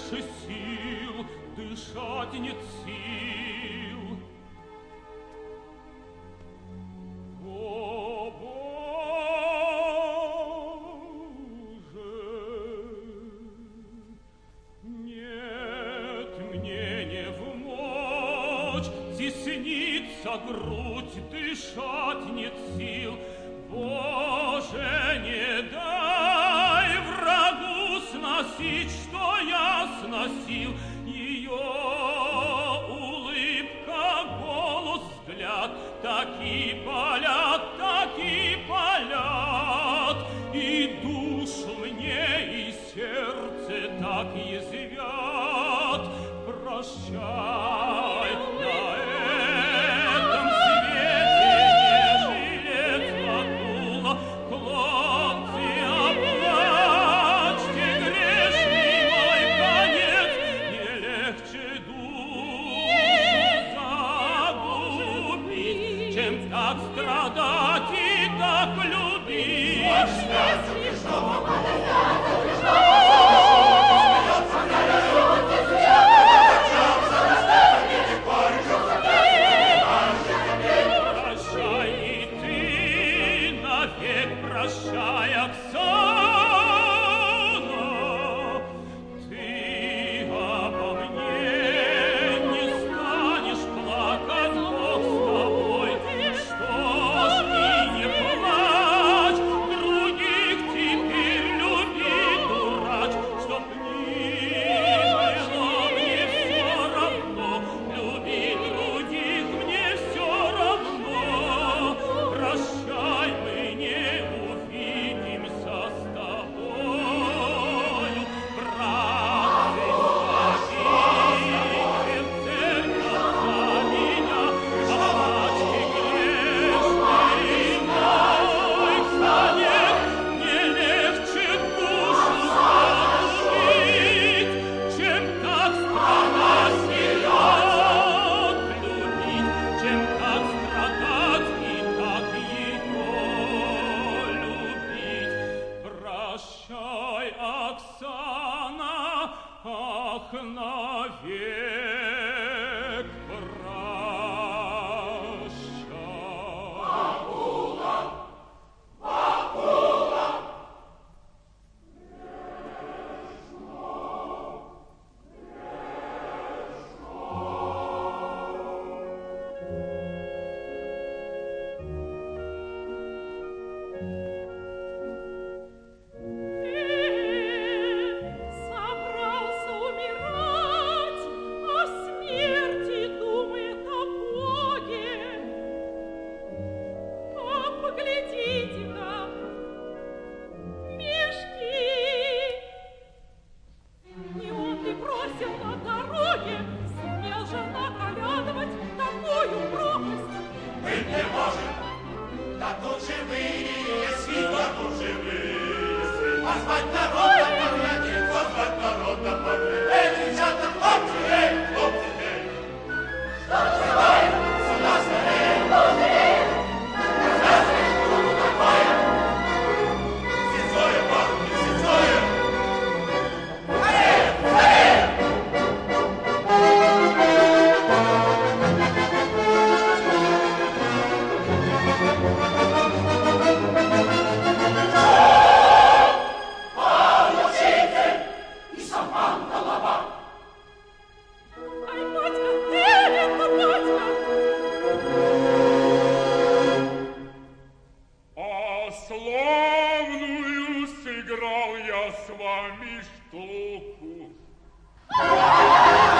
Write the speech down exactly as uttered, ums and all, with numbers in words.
больше сил, дышать нет сил. О, Боже, нет мне не вмочь, теснится грудь, дышать нет сил. Боже, не дай врагу сносить, что я сносил. Ее улыбка, голос, взгляд таки палят, таки палят. И душу мне, и сердце так язвят. Прощай, на этом свете не жилец потула. Хлопцы, оплачьте грешный мой конец. Не легче душу загубить, чем так страдать и так любить. Прощай и ты, навек прощай, Оксана. Ты обо мне не станешь плакать, Бог с тобой. Что ж ты не плачь, других теперь люби, дурач, чтоб ни было мне все равно, люби других мне все равно. Прощай, мы не увидимся с тобою, братцы, спасите в церковь за меня, оплачьте грешный мой конец. Не легче душу загубить, чем так страдать и так любить, чем так страдать и так ее любить. Прощай, Оксана, ах, навек прощай. Собрался умирать, о смерти думает о Боге. А поглядите-ка, мешки. Не он ли бросил на дороге, смел же наколядывать такую пропасть? Быть не может, да тут живые свиньи, да тут живые свиньи. Позвать народ на поглядеть, позвать народ на поглядеть. Эй, девчата, хлопцы, эй, хлопцы, эй. Что живое? Сюда скорее, скорее. Рассказывай, что тут такое. Сицое, парни, сицое. Скорее, скорее. И сам пан голова. Ай, батька, ты это, батька! А славную сыграл я с вами штуку.